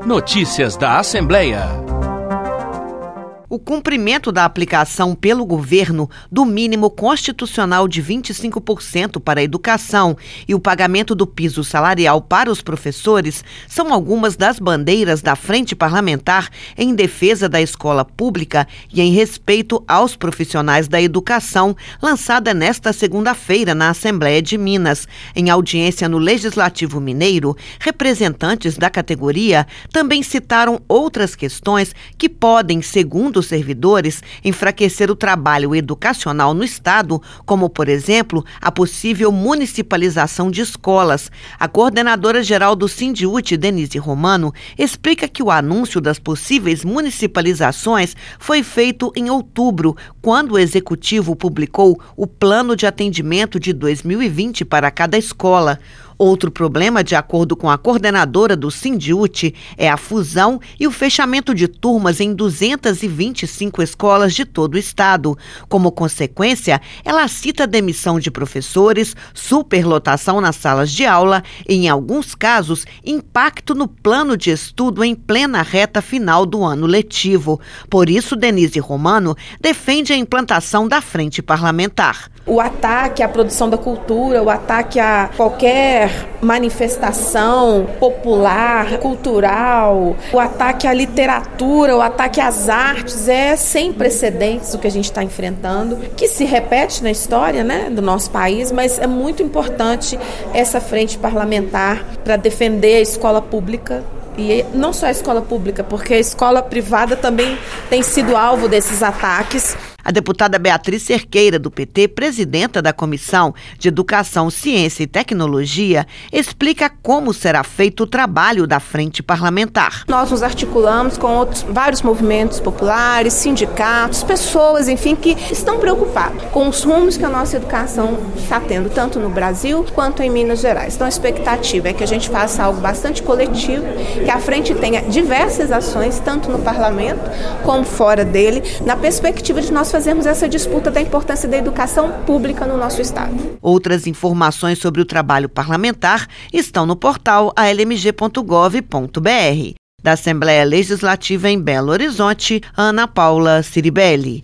Notícias da Assembleia. O cumprimento da aplicação pelo governo do mínimo constitucional de 25% para a educação e o pagamento do piso salarial para os professores são algumas das bandeiras da Frente Parlamentar em defesa da escola pública e em respeito aos profissionais da educação, lançada nesta segunda-feira na Assembleia de Minas. Em audiência no Legislativo Mineiro, representantes da categoria também citaram outras questões que podem, segundo os servidores, enfraquecer o trabalho educacional no Estado, como, por exemplo, a possível municipalização de escolas. A coordenadora-geral do Sindiúti, Denise Romano, explica que o anúncio das possíveis municipalizações foi feito em outubro, quando o Executivo publicou o Plano de Atendimento de 2020 para cada escola. Outro problema, de acordo com a coordenadora do Sindiúti, é a fusão e o fechamento de turmas em 225 escolas de todo o estado. Como consequência, ela cita a demissão de professores, superlotação nas salas de aula e, em alguns casos, impacto no plano de estudo em plena reta final do ano letivo. Por isso, Denise Romano defende a implantação da Frente Parlamentar. O ataque à produção da cultura, o ataque a qualquer manifestação popular, cultural, o ataque à literatura, o ataque às artes é sem precedentes o que a gente está enfrentando, que se repete na história, do nosso país, mas é muito importante essa frente parlamentar para defender a escola pública. E não só a escola pública, porque a escola privada também tem sido alvo desses ataques. A deputada Beatriz Cerqueira, do PT, presidenta da Comissão de Educação, Ciência e Tecnologia, explica como será feito o trabalho da Frente Parlamentar. Nós nos articulamos com vários movimentos populares, sindicatos, pessoas, enfim, que estão preocupados com os rumos que a nossa educação está tendo, tanto no Brasil quanto em Minas Gerais. Então a expectativa é que a gente faça algo bastante coletivo, que a Frente tenha diversas ações, tanto no Parlamento como fora dele, na perspectiva de nós fazermos essa disputa da importância da educação pública no nosso estado. Outras informações sobre o trabalho parlamentar estão no portal almg.gov.br. Da Assembleia Legislativa em Belo Horizonte, Ana Paula Ciribelli.